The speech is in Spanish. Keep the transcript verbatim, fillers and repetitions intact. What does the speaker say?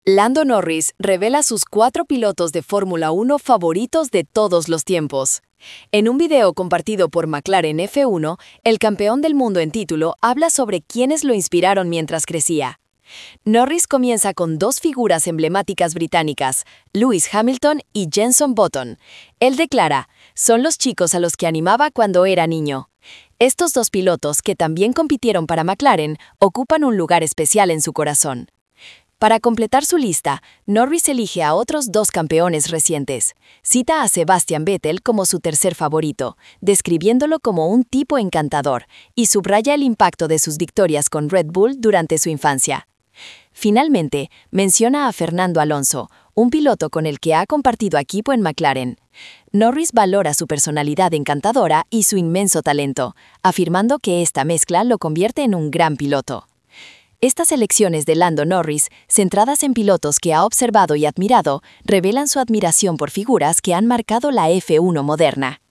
Lando Norris revela sus cuatro pilotos de Fórmula uno favoritos de todos los tiempos. En un video compartido por McLaren F uno, el campeón del mundo en título habla sobre quiénes lo inspiraron mientras crecía. Norris comienza con dos figuras emblemáticas británicas, Lewis Hamilton y Jenson Button. Él declara, son los chicos a los que animaba cuando era niño. Estos dos pilotos, que también compitieron para McLaren, ocupan un lugar especial en su corazón. Para completar su lista, Norris elige a otros dos campeones recientes. Cita a Sebastian Vettel como su tercer favorito, describiéndolo como un tipo encantador, y subraya el impacto de sus victorias con Red Bull durante su infancia. Finalmente, menciona a Fernando Alonso, un piloto con el que ha compartido equipo en McLaren. Norris valora su personalidad encantadora y su inmenso talento, afirmando que esta mezcla lo convierte en un gran piloto. Estas elecciones de Lando Norris, centradas en pilotos que ha observado y admirado, revelan su admiración por figuras que han marcado la F uno moderna.